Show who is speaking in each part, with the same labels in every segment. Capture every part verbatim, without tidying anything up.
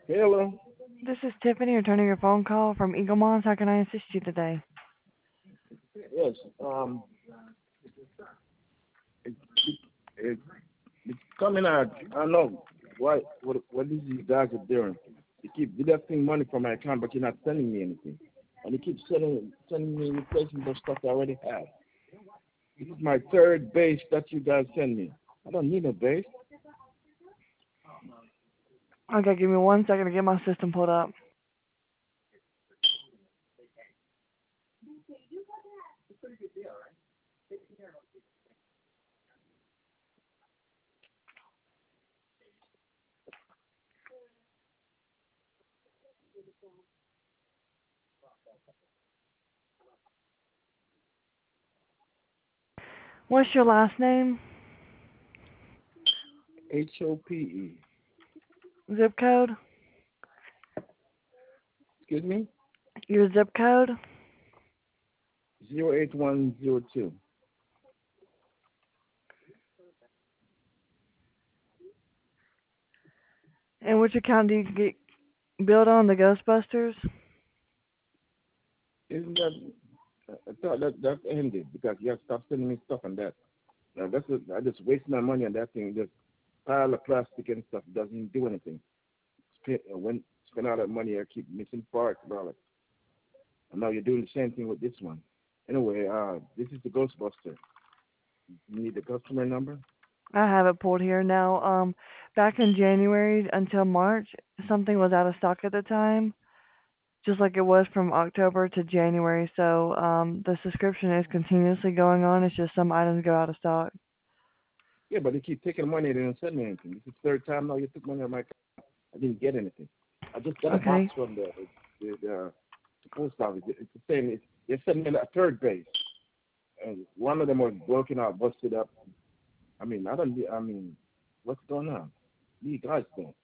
Speaker 1: Hello.
Speaker 2: This is Tiffany returning your phone call from Eagle Moss. How can I assist you today?
Speaker 1: Yes. Um. It, it, it, it's coming out. I don't know what what what these you guys are doing. You keep deducting money from my account, but you're not sending me anything. And you keep sending sending me replacement of stuff I already have. This is my third base that you guys send me. I don't need a base.
Speaker 2: Okay, give me one second to get my system pulled up. What's your last name?
Speaker 1: H O P E.
Speaker 2: Zip code?
Speaker 1: Excuse me.
Speaker 2: Your zip code?
Speaker 1: Zero eight one zero two.
Speaker 2: And which account do you get billed on? The Ghostbusters?
Speaker 1: Isn't that? I thought that that ended because you have to stop sending me stuff on that. Now that's a, I just waste my money on that thing. Just pile of plastic and stuff doesn't do anything. Spend uh, when spend all that money, I keep missing parts and all that. And now you're doing the same thing with this one. Anyway, uh, this is the Ghostbuster. You need the customer number.
Speaker 2: I have it pulled here now. Um, back in January until March, something was out of stock at the time, just like it was from October to January. So um, the subscription is continuously going on. It's just some items go out of stock.
Speaker 1: Yeah, but they keep taking money. They don't send me anything. This is the third time now you took money on my account. I didn't get anything. I just got a box
Speaker 2: Okay.
Speaker 1: from the the, the, the post office. It's the same. It's, they sent me a third base, and one of them was broken out, busted up. I mean, I don't. I mean, what's going on? You guys don't.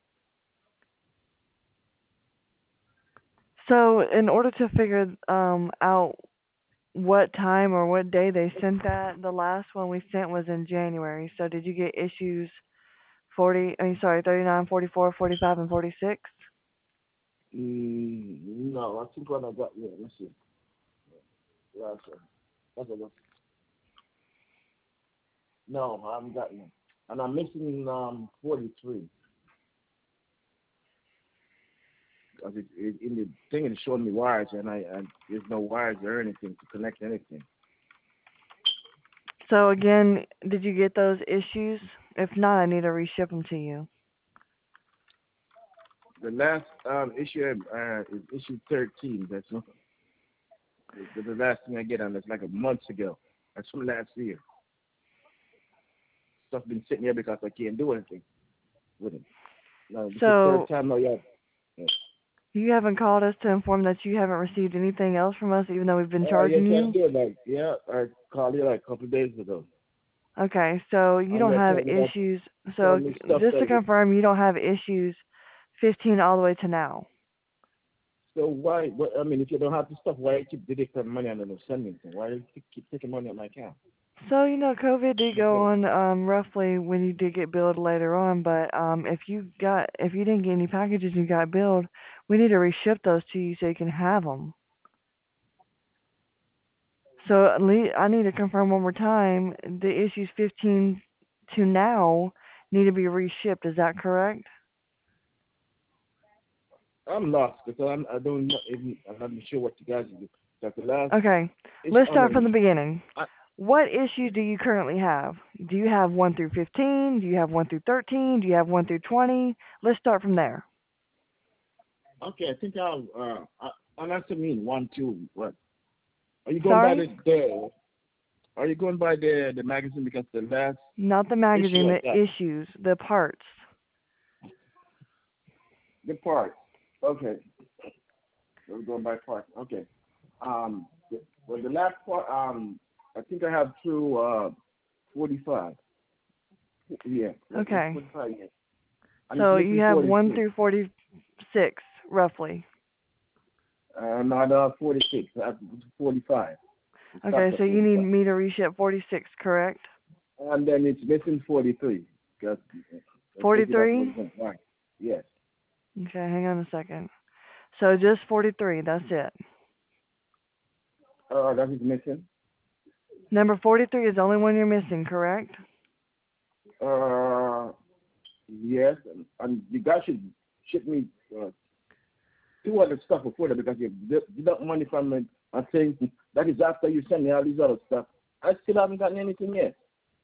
Speaker 2: So in order to figure um, out what time or what day they sent that, the last one we sent was in January. So did you get issues forty, I mean, sorry, thirty-nine, forty-four, forty-five, and forty-six?
Speaker 1: Mm, no, I think what I got. Yeah, let's see. Yeah, that's a, that's a, no, I haven't gotten it. And I'm missing um forty-three because it, it, in the thing it's showing me wires, and I, I there's no wires or anything to connect anything.
Speaker 2: So again, did you get those issues? If not, I need to reship them to you.
Speaker 1: The last um issue uh, is issue thirteen. That's the, the last thing I get on. That's like a month ago. That's from last year. Stuff been sitting here because I can't do anything with it. No, this is the third
Speaker 2: So
Speaker 1: time now. Yeah. Yeah.
Speaker 2: you haven't called us to inform that you haven't received anything else from us, even though we've been
Speaker 1: Uh, yes,
Speaker 2: charging
Speaker 1: I
Speaker 2: you?
Speaker 1: did. Like, yeah, I called you like a couple of days ago.
Speaker 2: Okay, so you
Speaker 1: And
Speaker 2: don't
Speaker 1: you're
Speaker 2: have
Speaker 1: telling me that
Speaker 2: issues. So
Speaker 1: telling me stuff
Speaker 2: just to
Speaker 1: that is.
Speaker 2: confirm, you don't have issues fifteen all the way to now.
Speaker 1: So why? What, I mean, if you don't have the stuff, why you keep deducting money and then send me anything? Why do you keep, keep taking money on my account?
Speaker 2: So, you know, COVID did
Speaker 1: That's
Speaker 2: go
Speaker 1: what.
Speaker 2: on um, roughly when you did get billed later on, but um, if you got if you didn't get any packages and you got billed, we need to reship those to you so you can have them. So at least I need to confirm one more time. The issues fifteen to now need to be reshipped. Is that correct?
Speaker 1: I'm lost because I'm, I don't know. Even, I'm not even sure what you guys do. That's the last
Speaker 2: Okay,
Speaker 1: issue
Speaker 2: let's
Speaker 1: on
Speaker 2: start from
Speaker 1: the.
Speaker 2: the beginning.
Speaker 1: I,
Speaker 2: What issues do you currently have? Do you have one through fifteen? Do you have one through thirteen? Do you have one through twenty? Let's start from there.
Speaker 1: okay, I think I'll. Uh, I, I'll answer me in one, two. What? Are you going by
Speaker 2: Sorry?
Speaker 1: the, the Are you going by the the magazine because the last
Speaker 2: Not the
Speaker 1: issue
Speaker 2: magazine,
Speaker 1: I
Speaker 2: the
Speaker 1: got
Speaker 2: issues, the parts.
Speaker 1: the part. Okay, we're going by part. Okay. Um. The, well, the last part. Um. I think I have through uh forty-five. Yeah. That's
Speaker 2: Okay.
Speaker 1: forty-five. Yeah. And it's
Speaker 2: So you
Speaker 1: missing
Speaker 2: have one
Speaker 1: forty-six.
Speaker 2: through forty-six, roughly.
Speaker 1: Uh, not uh forty-six. I have forty-five. It stops
Speaker 2: Okay, so
Speaker 1: at
Speaker 2: you need
Speaker 1: forty-five.
Speaker 2: me to reship forty-six, correct?
Speaker 1: And then it's missing forty-three because uh, I take it off
Speaker 2: forty-three?
Speaker 1: forty-five. Right. Yes.
Speaker 2: Okay, hang on a second. So just forty-three, that's it.
Speaker 1: Uh, that is missing.
Speaker 2: Number forty-three is the only one you're missing, correct?
Speaker 1: Uh, yes, and, and you guys should ship me uh, two other stuff before that because you de- deduct money from it. I think that is after you send me all these other stuff. I still haven't gotten anything yet.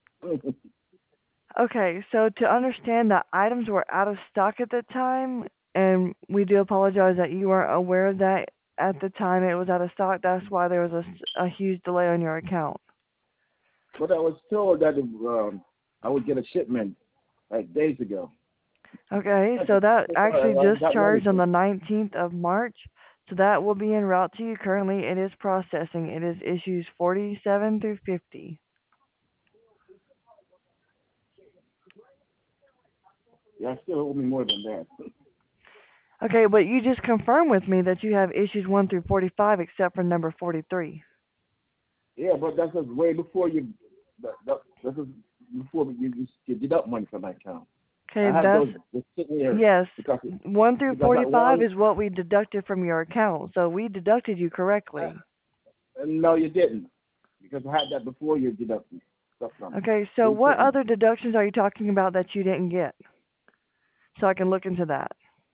Speaker 2: Okay, so to understand that items were out of stock at the time, and we do apologize that you weren't aware of that at the time it was out of stock. That's why there was a, s- a huge delay on your account.
Speaker 1: But I was told that um, I would get a shipment like days ago.
Speaker 2: Okay,
Speaker 1: I
Speaker 2: so that
Speaker 1: I
Speaker 2: actually
Speaker 1: haven't
Speaker 2: just
Speaker 1: gotten
Speaker 2: charged on
Speaker 1: anything.
Speaker 2: the nineteenth of March. So that will be en route to you. Currently, it is processing. It is issues forty-seven through fifty.
Speaker 1: Yeah, I still owe me more than that.
Speaker 2: Okay, but you just confirmed with me that you have issues one through forty-five except for number forty-three.
Speaker 1: Yeah, but that was way before you. That, that, that was before you, you, you deduct money from my account. I
Speaker 2: Okay,
Speaker 1: had
Speaker 2: that's,
Speaker 1: those just sitting here
Speaker 2: yes,
Speaker 1: because
Speaker 2: one through
Speaker 1: because that
Speaker 2: forty-five
Speaker 1: one.
Speaker 2: is what we deducted from your account. So we deducted you
Speaker 1: Uh,
Speaker 2: correctly.
Speaker 1: no, you didn't because I had that before you deducted stuff from me.
Speaker 2: Okay, so
Speaker 1: They
Speaker 2: what
Speaker 1: sent me.
Speaker 2: other deductions are you talking about that you didn't get? So I can look into that.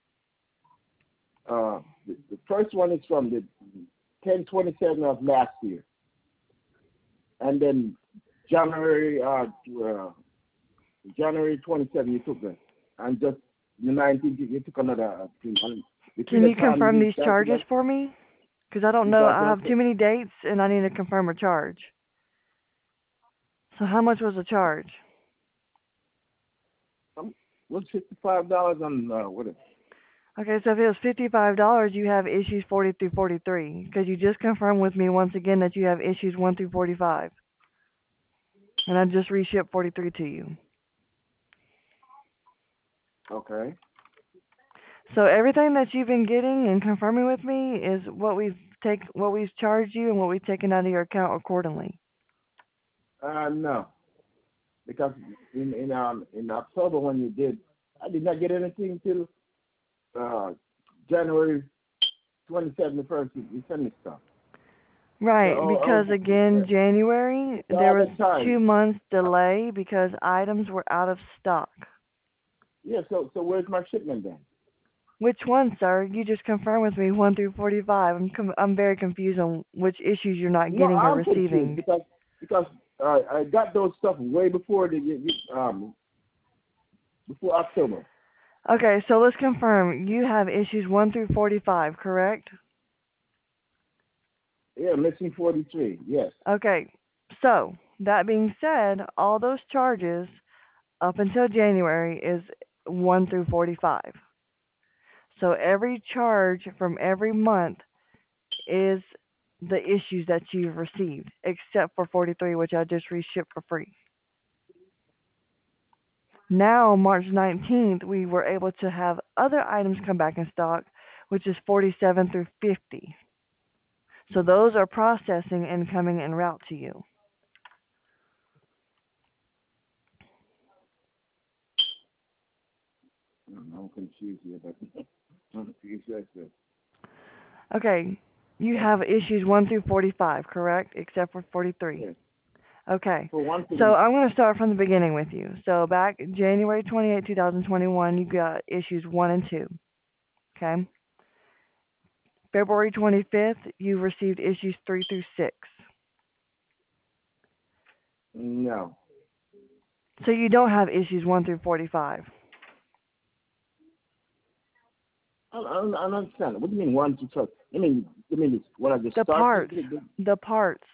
Speaker 1: Uh, the, the first one is from the ten twenty seven of last year, and then January uh, uh January twenty seven you took that, and just the nineteenth you took another uh, thing. And between
Speaker 2: Can
Speaker 1: the
Speaker 2: you
Speaker 1: time
Speaker 2: confirm
Speaker 1: you
Speaker 2: these
Speaker 1: got
Speaker 2: charges
Speaker 1: that,
Speaker 2: for me? Because I don't
Speaker 1: you
Speaker 2: know.
Speaker 1: got
Speaker 2: I
Speaker 1: that
Speaker 2: have too many dates and I need to confirm a charge. So how much was the charge?
Speaker 1: um, was fifty five dollars on uh, what is
Speaker 2: Okay, so if it was fifty-five dollars, you have issues forty through forty-three. Because you just confirmed with me once again that you have issues one through forty-five. And I just reshipped forty-three to you.
Speaker 1: okay.
Speaker 2: So everything that you've been getting and confirming with me is what we've take what we've charged you and what we've taken out of your account accordingly.
Speaker 1: Uh, no, because in in um in October when you did, I did not get anything till uh January twenty seventh first. You, you sent me stuff. So
Speaker 2: Right,
Speaker 1: oh,
Speaker 2: because
Speaker 1: oh
Speaker 2: again, January
Speaker 1: so
Speaker 2: there
Speaker 1: all
Speaker 2: was
Speaker 1: that time.
Speaker 2: two months delay because items were out of stock.
Speaker 1: Yeah. So so where's my shipment then?
Speaker 2: Which one, sir? You just confirmed with me one through forty-five. I'm com- I'm very confused on which issues you're not
Speaker 1: No,
Speaker 2: getting or
Speaker 1: I'm confused
Speaker 2: receiving.
Speaker 1: because because uh, I got those stuff way before the you- you- um before October.
Speaker 2: Okay, so let's confirm. You have issues one through forty-five, correct?
Speaker 1: Yeah, missing forty three. Yes.
Speaker 2: Okay, so that being said, all those charges up until January is one through forty-five. So every charge from every month is the issues that you've received, except for forty-three, which I just reshipped for free. Now, March nineteenth, we were able to have other items come back in stock, which is forty-seven through fifty. So those are processing and coming en route to you.
Speaker 1: I'm confused here, but I'm confused. Yes, yes.
Speaker 2: Okay, you have issues one through forty-five, correct? Except for forty-three.
Speaker 1: Yes.
Speaker 2: Okay,
Speaker 1: For one
Speaker 2: so
Speaker 1: thing,
Speaker 2: I'm going to start from the beginning with you. So back January twenty-eighth, two thousand twenty-one, you got issues one and two. Okay. February twenty-fifth, you received issues three through six.
Speaker 1: no.
Speaker 2: So you don't have issues one through forty-five.
Speaker 1: I, I, don't, I don't understand. What do you mean one to twelve? You mean you mean it's when I just
Speaker 2: The
Speaker 1: start?
Speaker 2: parts, the parts.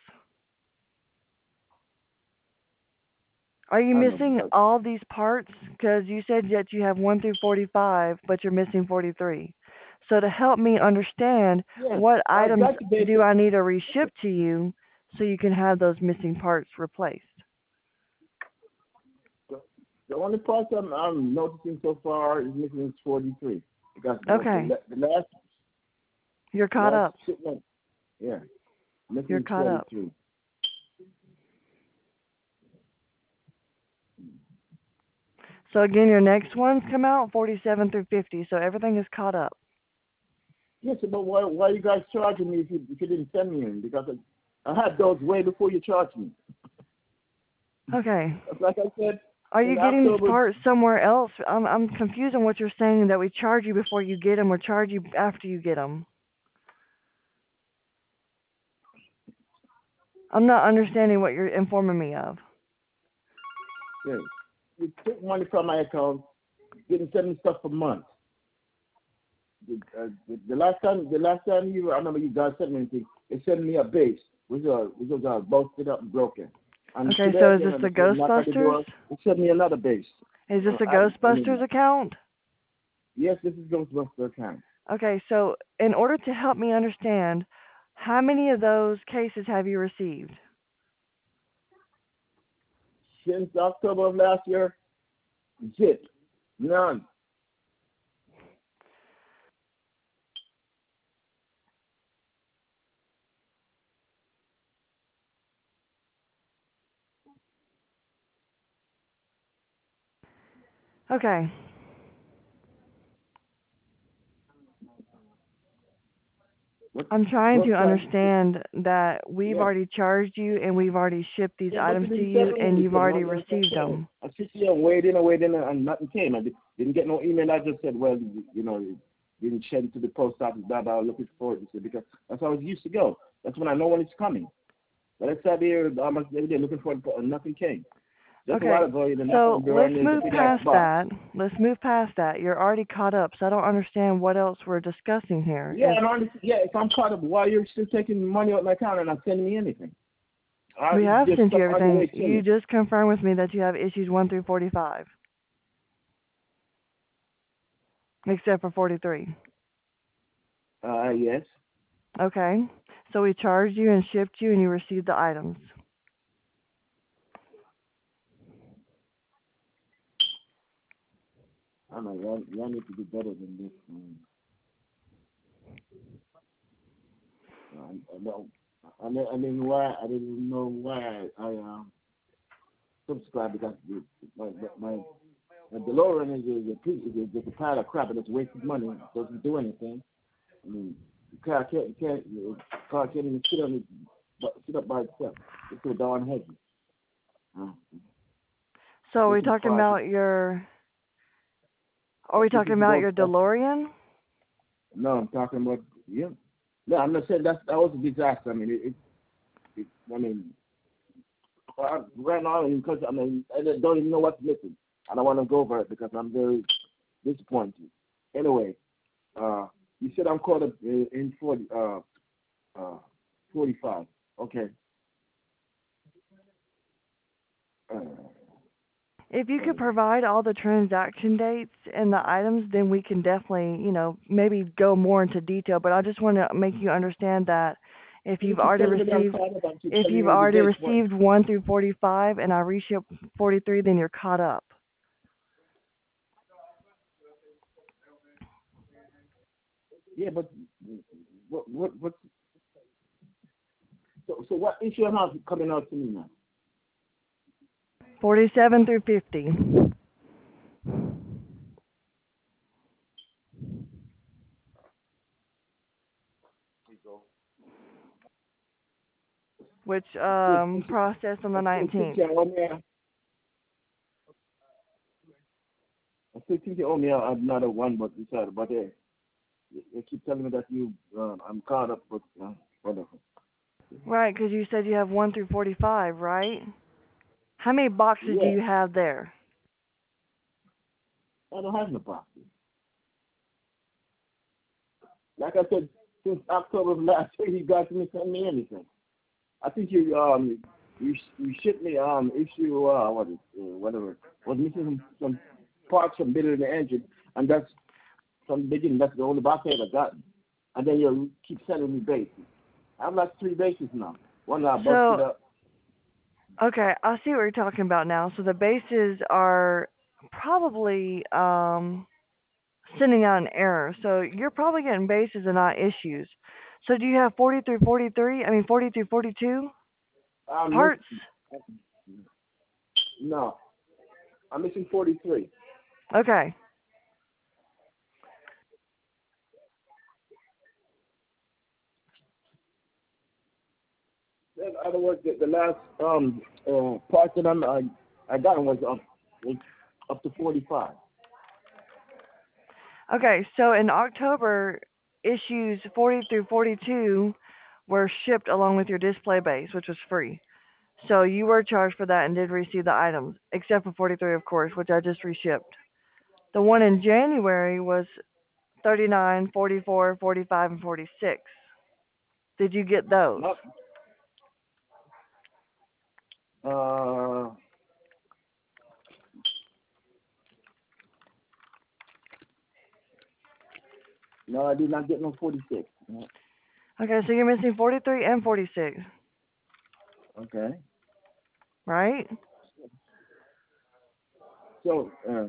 Speaker 2: Are you
Speaker 1: I don't know.
Speaker 2: missing
Speaker 1: But
Speaker 2: all these parts? Because you said that you have one through forty-five, but you're missing forty-three. So to help me understand,
Speaker 1: yes,
Speaker 2: what
Speaker 1: I
Speaker 2: items
Speaker 1: got the basic.
Speaker 2: do I need to reship to you so you can have those missing parts replaced?
Speaker 1: The, the only part I'm, I'm noticing so far is missing is forty-three because the,
Speaker 2: Okay,
Speaker 1: the, the last
Speaker 2: you're caught
Speaker 1: last
Speaker 2: up.
Speaker 1: shipment, yeah,
Speaker 2: You're
Speaker 1: missing is
Speaker 2: caught up.
Speaker 1: forty-three.
Speaker 2: So again, your next ones come out forty-seven through fifty. So everything is caught up.
Speaker 1: Yes, but why why you guys charging me if you, if you didn't send me in? Because I, I had those way before you charged me.
Speaker 2: Okay.
Speaker 1: Like I said,
Speaker 2: Are you
Speaker 1: in
Speaker 2: getting these
Speaker 1: October.
Speaker 2: parts somewhere else? I'm I'm confused on what you're saying, that we charge you before you get them or charge you after you get them. I'm not understanding what you're informing me of.
Speaker 1: Yeah, you took money from my account, didn't send me stuff for months. The, uh, the, the last time, the last time you, I remember you guys sent me anything. They sent me a base, which was which was uh, busted up and broken. And
Speaker 2: Okay,
Speaker 1: today
Speaker 2: so is
Speaker 1: again,
Speaker 2: this
Speaker 1: and
Speaker 2: the
Speaker 1: they said, knock at the door.
Speaker 2: Ghostbusters?
Speaker 1: They sent me another base.
Speaker 2: Is this
Speaker 1: Uh,
Speaker 2: a
Speaker 1: I, I mean,
Speaker 2: Ghostbusters account?
Speaker 1: yes, this is Ghostbuster account.
Speaker 2: Okay, so in order to help me understand, how many of those cases have you received?
Speaker 1: Since October of last year, zip, none.
Speaker 2: Okay.
Speaker 1: What
Speaker 2: I'm trying
Speaker 1: what
Speaker 2: to
Speaker 1: time?
Speaker 2: understand that we've
Speaker 1: Yes.
Speaker 2: already charged you and we've already shipped these
Speaker 1: Yeah, but you
Speaker 2: items to
Speaker 1: didn't
Speaker 2: you
Speaker 1: send me
Speaker 2: and you've
Speaker 1: anything.
Speaker 2: already
Speaker 1: No, no, no,
Speaker 2: received
Speaker 1: no.
Speaker 2: them.
Speaker 1: I sit here and waiting and waiting and nothing came. I didn't get no email. I just said, well, you know, didn't send to the post office, blah, blah, looking for it. Because that's how I was used to go. That's when I know when it's coming. But I sat here almost every day looking for it, and nothing came. Just a
Speaker 2: Okay,
Speaker 1: while ago, you didn't
Speaker 2: so
Speaker 1: happen to
Speaker 2: let's
Speaker 1: run into
Speaker 2: move
Speaker 1: the big ass
Speaker 2: past
Speaker 1: box.
Speaker 2: that. Let's move past that. You're already caught up, so I don't understand what else we're discussing here.
Speaker 1: Yeah,
Speaker 2: Is
Speaker 1: and honestly, yeah, if I'm caught up, why you're still taking money out of my account and not sending me anything? I,
Speaker 2: we have
Speaker 1: there's
Speaker 2: sent
Speaker 1: stuff
Speaker 2: you
Speaker 1: on the way
Speaker 2: everything.
Speaker 1: to
Speaker 2: You
Speaker 1: me.
Speaker 2: just confirmed with me that you have issues one through forty-five, except for forty-three.
Speaker 1: Uh, yes.
Speaker 2: Okay, so we charged you and shipped you and you received the items.
Speaker 1: I know, y'all, y'all need to do better than this. Um, I, I don't. I, mean, I didn't why I didn't know why I, I um subscribed because the, my my, my DeLorean is a, is a piece is just a pile of crap and it's wasted money. It doesn't do anything. I mean, the car can't can't the car can't even sit on it, but sit up by itself. It's so darn heavy. Uh,
Speaker 2: So are we
Speaker 1: looking
Speaker 2: talking
Speaker 1: for
Speaker 2: about your? Are
Speaker 1: uh,
Speaker 2: we
Speaker 1: this
Speaker 2: talking
Speaker 1: is
Speaker 2: about
Speaker 1: go.
Speaker 2: your DeLorean?
Speaker 1: No, I'm talking about yeah. No, I'm not saying that that was a disaster. I mean, it. it, it I mean. Well, right now, because I mean, I don't even know what's missing. I don't want to go over it because I'm very disappointed. Anyway, uh, you said I'm caught up in, in forty, uh, uh, forty-five. Okay. Uh,
Speaker 2: If you could
Speaker 1: uh,
Speaker 2: provide all the transaction dates and the items, then we can definitely, you know, maybe go more into detail. But I just want to make you understand that if
Speaker 1: you
Speaker 2: you've
Speaker 1: keep
Speaker 2: already
Speaker 1: telling me that I'm
Speaker 2: received,
Speaker 1: caught up. I keep
Speaker 2: if
Speaker 1: telling
Speaker 2: you've
Speaker 1: you the
Speaker 2: already
Speaker 1: dates. What?
Speaker 2: received one through forty-five and I reship forty-three, then you're caught up.
Speaker 1: Yeah, but what? What? what so, so what issue am I coming out to me now?
Speaker 2: forty-seven through fifty, which
Speaker 1: I still
Speaker 2: um
Speaker 1: think,
Speaker 2: processed on the
Speaker 1: I still think
Speaker 2: nineteenth.
Speaker 1: you owe me. a- I still think you owe me a- another one, but decided. But hey. You keep telling me that you, uh, I'm caught up, but uh, whatever.
Speaker 2: Right, because you said you have one through forty-five, right? How many boxes do
Speaker 1: Yeah,
Speaker 2: you have there?
Speaker 1: I don't have no boxes. Like I said, since October of last year, you guys didn't send me anything. I think you um you you shipped me um issue uh what is uh, whatever was missing some, some parts from bit of the engine, and that's from the beginning. That's the only box I ever gotten. And then you keep sending me bases. I have like three bases now. One I busted
Speaker 2: So,
Speaker 1: up.
Speaker 2: okay, I see what you're talking about now. So the bases are probably um, sending out an error. So you're probably getting bases and not issues. So do you have forty through forty-three? I mean, forty through forty-two
Speaker 1: I'm
Speaker 2: parts?
Speaker 1: missing. No, I'm missing forty-three.
Speaker 2: Okay.
Speaker 1: In other words, the, the last um uh, part that I'm, I I got was up was up to forty five.
Speaker 2: Okay, so in October, issues forty through forty-two were shipped along with your display base, which was free. So you were charged for that and did receive the items, except for forty-three, of course, which I just reshipped. The one in January was thirty-nine, forty-four, forty-five, and forty-six. Did you get those?
Speaker 1: Not uh no, I did not get no forty six.
Speaker 2: Okay, so you're missing forty-three and forty-six,
Speaker 1: Okay.
Speaker 2: right?
Speaker 1: So uh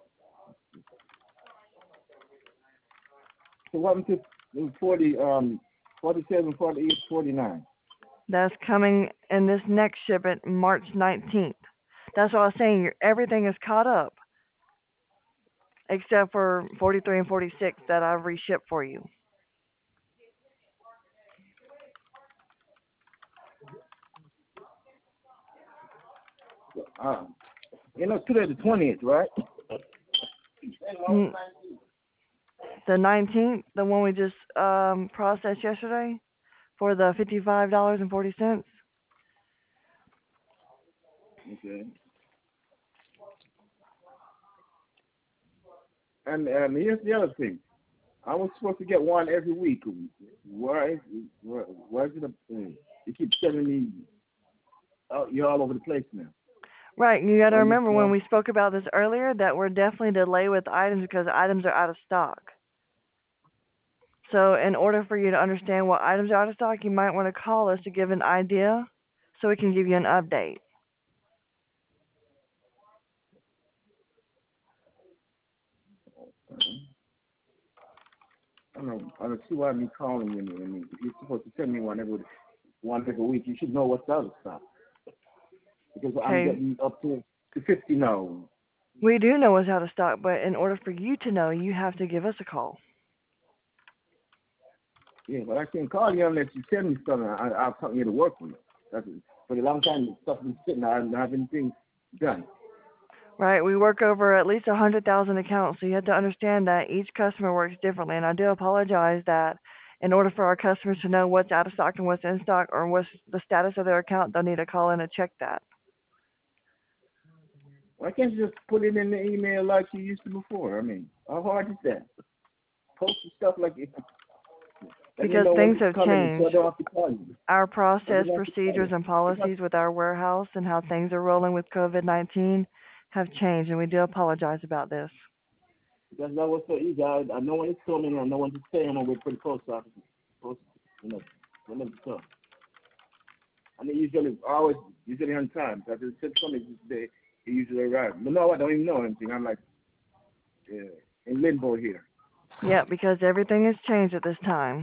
Speaker 1: so what happened to forty um forty seven, forty eight, forty nine?
Speaker 2: That's coming in this next shipment, March nineteenth. That's what I was saying. Your, everything is caught up except for forty-three and forty-six that I've reshipped for you.
Speaker 1: Um you know today the twentieth, right?
Speaker 2: Mm, the nineteenth, the one we just um, processed yesterday for the fifty-five dollars and forty cents.
Speaker 1: Okay. And and here's the other thing. I was supposed to get one every week. Why? Why, why is it? A, uh, you keep sending me. Oh, you're all over the place now.
Speaker 2: Right, and you got to
Speaker 1: Why you?
Speaker 2: remember when
Speaker 1: Uh,
Speaker 2: we spoke about this earlier that we're definitely delayed with items because items are out of stock. So, in order for you to understand what items are out of stock, you might want to call us to give an idea so we can give you an update.
Speaker 1: I don't know. I don't see why me calling you. I mean, if you're supposed to send me one every one every week, you should know what's out of stock because I'm
Speaker 2: Okay,
Speaker 1: getting up to to fifty now.
Speaker 2: we do know what's out of stock, but in order for you to know, you have to give us a call.
Speaker 1: Yeah, but I can't call you unless you send me something. I, I have something here to work with. That's it. For a long time, stuff been sitting. I haven't have anything done.
Speaker 2: Right, we work over at least one hundred thousand accounts, so you have to understand that each customer works differently. And I do apologize that in order for our customers to know what's out of stock and what's in stock or what's the status of their account, they'll need to call in and check that.
Speaker 1: Why can't you just put it in the email like you used to before? I mean, how hard is that? Post the stuff like it. Let me
Speaker 2: Because
Speaker 1: know when
Speaker 2: things
Speaker 1: it's
Speaker 2: have
Speaker 1: coming and so I
Speaker 2: changed.
Speaker 1: don't have to call you.
Speaker 2: Our
Speaker 1: I
Speaker 2: process,
Speaker 1: don't have to call
Speaker 2: procedures,
Speaker 1: you.
Speaker 2: and
Speaker 1: Because,
Speaker 2: policies with our warehouse and how things are rolling with COVID nineteen have changed, and we do apologize about this.
Speaker 1: because that was so easy. I, I know when it's coming. I know when to stay. I'm going to wait for the post office. Post, you know, when them to come. And they usually, always, usually on time. Because it's said coming this day, they usually arrive. But no, I don't even know anything. I'm like uh, in limbo here.
Speaker 2: Yeah, because everything has changed at this time.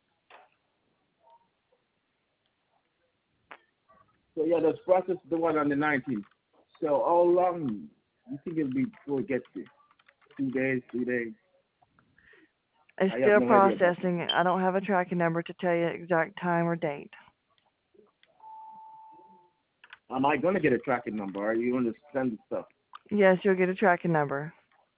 Speaker 1: So yeah, the process the one on the nineteenth. So how long you think it'll be before it gets there? Two days, three days?
Speaker 2: It's
Speaker 1: I have
Speaker 2: still
Speaker 1: no idea about that.
Speaker 2: processing. I don't have a tracking number to tell you exact time or date.
Speaker 1: Am I going to get a tracking number? Are you going to send the stuff?
Speaker 2: Yes, you'll get a tracking number.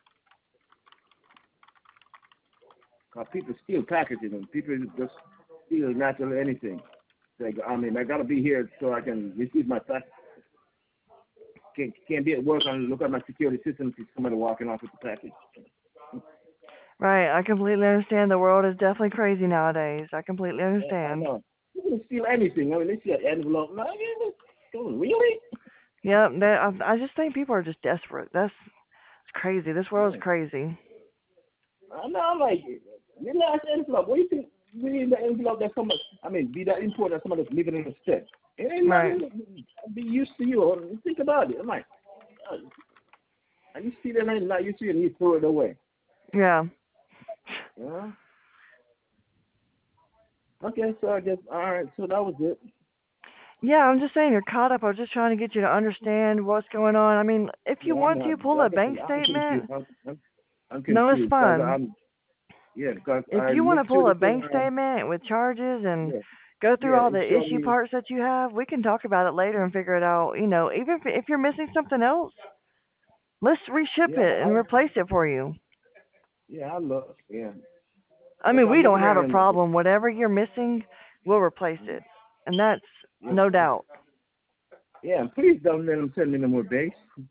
Speaker 1: Because people steal packages and people just steal naturally anything. Like, I mean, I got to be here so I can receive my package. Can't, can't be at work and look at my security system and see somebody walking off with the package.
Speaker 2: Right, I completely understand. The world is definitely crazy nowadays. I completely
Speaker 1: I, I
Speaker 2: understand.
Speaker 1: know. You can steal anything. I mean, they see an envelope. No, really?
Speaker 2: Yep, that, I, I just think people are just desperate. That's it's crazy. This world
Speaker 1: Yeah.
Speaker 2: is crazy.
Speaker 1: I know, I'm like, the last envelope, what do you think really in the envelope that somebody, I mean, be that important that somebody's leaving in a step? It ain't
Speaker 2: Right.
Speaker 1: nothing be used to you. Think about it. I'm like, uh, and you see that ain't not used to you and you throw it away.
Speaker 2: Yeah.
Speaker 1: You know? Okay, so I guess, all right, so that was it.
Speaker 2: Yeah, I'm just saying you're caught up. I was just trying to get you to understand what's going on. I mean, if you
Speaker 1: Yeah, I'm
Speaker 2: want
Speaker 1: not.
Speaker 2: to pull a
Speaker 1: Like I
Speaker 2: bank
Speaker 1: said, I'm confused.
Speaker 2: statement,
Speaker 1: I'm, I'm, I'm
Speaker 2: no, it's
Speaker 1: confused because
Speaker 2: fine.
Speaker 1: I'm yeah because
Speaker 2: If
Speaker 1: I
Speaker 2: you want to
Speaker 1: looked through
Speaker 2: pull
Speaker 1: the
Speaker 2: a
Speaker 1: thing.
Speaker 2: bank
Speaker 1: Um,
Speaker 2: statement with charges and
Speaker 1: yeah,
Speaker 2: go through
Speaker 1: yeah,
Speaker 2: all
Speaker 1: it
Speaker 2: the
Speaker 1: showed
Speaker 2: issue
Speaker 1: me.
Speaker 2: parts that you have, we can talk about it later and figure it out. You know, even if, if you're missing something else, let's reship
Speaker 1: Yeah,
Speaker 2: it and
Speaker 1: I
Speaker 2: replace it for you.
Speaker 1: yeah I look yeah
Speaker 2: I
Speaker 1: because
Speaker 2: mean,
Speaker 1: I'm
Speaker 2: we don't
Speaker 1: looking
Speaker 2: have
Speaker 1: at
Speaker 2: a
Speaker 1: it and
Speaker 2: problem. Whatever you're missing, we'll replace it. And that's
Speaker 1: yeah,
Speaker 2: no doubt.
Speaker 1: yeah. And please don't let them send me no more base.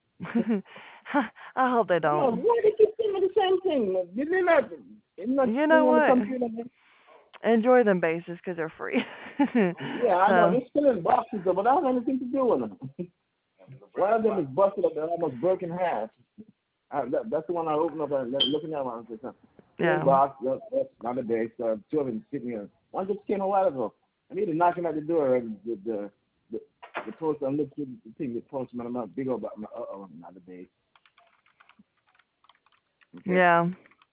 Speaker 2: I hope they
Speaker 1: I'm like,
Speaker 2: don't.
Speaker 1: why they keep sending me the same thing? Did they not? It's not
Speaker 2: You know
Speaker 1: thing on the
Speaker 2: what?
Speaker 1: computer.
Speaker 2: Enjoy them bases because they're free.
Speaker 1: Yeah, I know
Speaker 2: So,
Speaker 1: they're still in boxes though, but I don't have anything to do with them. One of them is busted up. They're almost broken in half. I, that, that's the one I opened up and looking at one. Still in
Speaker 2: yeah.
Speaker 1: box. That, that's not a day. So two of them sitting here. One just came a while ago. I need to knock him at the door. And the the the, the postman looked at the thing. The postman, I'm not big about my. Uh oh, not a day. Okay.
Speaker 2: Yeah.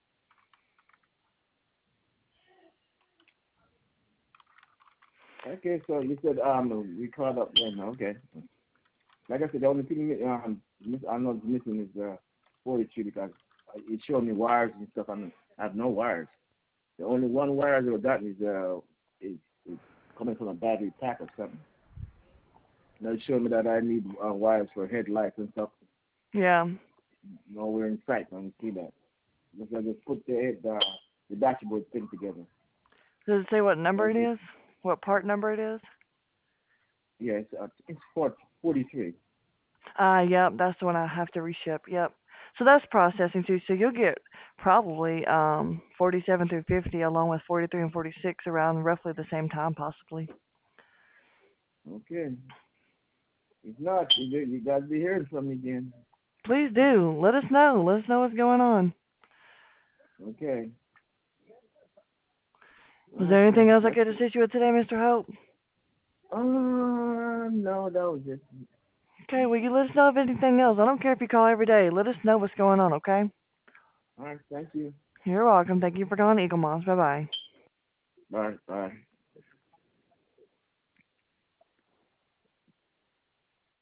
Speaker 1: Okay. So you said um we caught up then. Okay. Like I said, the only thing um miss- I know is missing is uh forty-three because it showed me wires and stuff. I mean, I have no wires. The only one wire I've gotten is uh is, is coming from a battery pack or something. Now it showed me that I need uh, wires for headlights and stuff.
Speaker 2: Yeah.
Speaker 1: Nowhere in sight. I don't see that. Just I just put the head, uh, the dashboard thing together.
Speaker 2: Does it say what number
Speaker 1: That's
Speaker 2: it
Speaker 1: it.
Speaker 2: is? What part number it is?
Speaker 1: Yeah, it's uh, it's for forty-three.
Speaker 2: Ah, uh, yep, that's the one I have to reship. Yep. So that's processing too. So you'll get probably um forty-seven through fifty along with forty-three and forty-six around roughly the same time possibly.
Speaker 1: Okay. If not, you, you got to be hearing from me again.
Speaker 2: Please do. Let us know. Let us know what's going on.
Speaker 1: Okay.
Speaker 2: Was
Speaker 1: Well,
Speaker 2: there
Speaker 1: that's,
Speaker 2: anything else I
Speaker 1: that's
Speaker 2: could
Speaker 1: it.
Speaker 2: assist you with today, Mister Hope?
Speaker 1: Uh, no, that was it.
Speaker 2: Okay, well, you let us know if anything else. I don't care if you call every day. Let us know what's going on, okay?
Speaker 1: All right, thank you.
Speaker 2: You're welcome. Thank you for calling Eagle Moss. Bye-bye.
Speaker 1: Bye, bye.